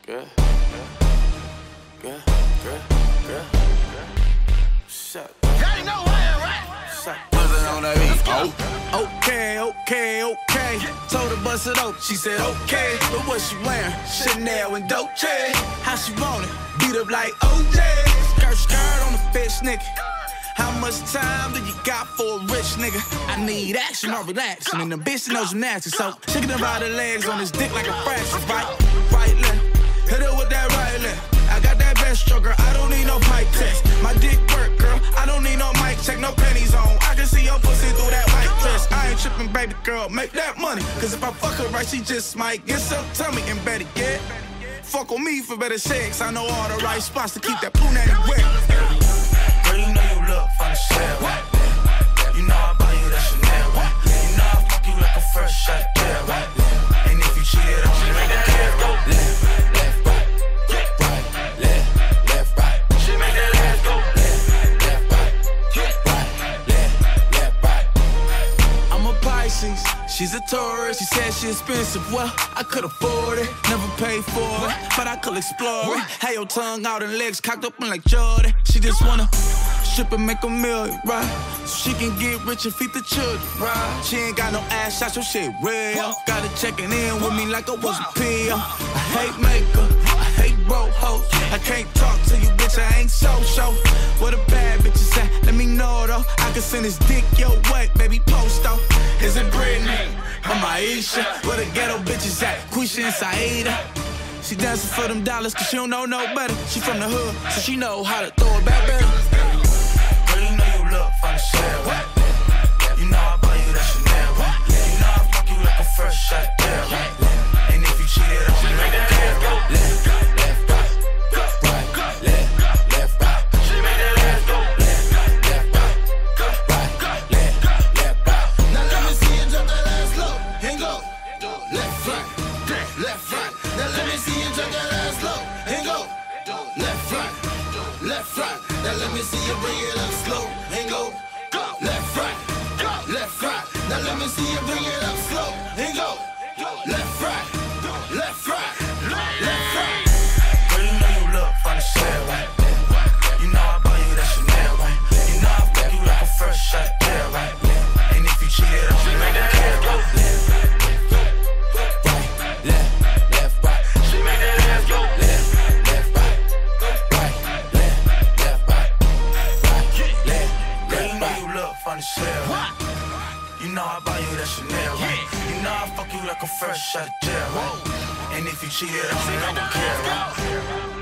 Girl. What's up? Y'all know why I'm right. What's up? Buzzin' on that beat. Okay. Told her bust it open, she said okay. But what she wearing? Chanel and Dolce. How she want it? Beat up like OJ. Skirt on the fish, nigga. How much time do you got for a rich nigga? I need action or relaxing, and the bitch knows gymnastics. So shaking about her legs on his dick like a fraction. Right left, hit her with that right left. I got that best stroker, I don't need no pipe test. My dick work, girl, I don't need no mic check, no panties on. I can see your pussy through that white dress. I ain't tripping, baby girl, make that money. Cause if I fuck her right, she just might get some tummy. And better yet, fuck on me for better sex. I know all the right spots to keep that punani wet. Girl, you know you look from the shell. You know I buy you that Chanel. You know I fuck you like a fresh shot girl. And if you cheated on me, make that ass go left, right, left, right. She make that ass go left, right. I'm a Pisces, she's a Taurus. She said she expensive, well, I could afford it. Never paid for it, but I could explore it. Had your tongue out and legs cocked up like Jordan. She just wanna strip and make a million, right? So she can get rich and feed the children, right? She ain't got no ass shots, so shit real. Got her checking in with me like I was a pill. I hate makeup, I hate broke hoes. I can't talk to you, bitch, I ain't so. Where the bad bitches at? Let me know, though. I can send this dick your way, baby, post, though. Is it Britney or Maisha? Where the ghetto bitches at? Quisha and Saida. She dancing for them dollars cause she don't know no better. She from the hood, so she know how to throw it back better. Girl, you know you look from the shell. You know I buy you that Chanel. You know I fuck you like a fresh shot girl. And if you cheated on me, make that ass go left, right, left, right. She make that ass go left, right, left, right. Now let me see you drop that ass low and go left, right. Now let me see you drop that ass low and go left, right. Now let me see you bring it up slow and go left, right. Now let me see you bring it up slow and go left, right. Girl, you know you look from the shell. You know I buy you that Chanel. You know I fuck you like a fresh shot girl. And if you cheated on me, make that ass go left, right. She make that ass go left, right, Girl, you know you look from the shell. You know I buy you that Chanel. You know I fuck you like a fresh shot of gel. And if you cheated on me, I don't care.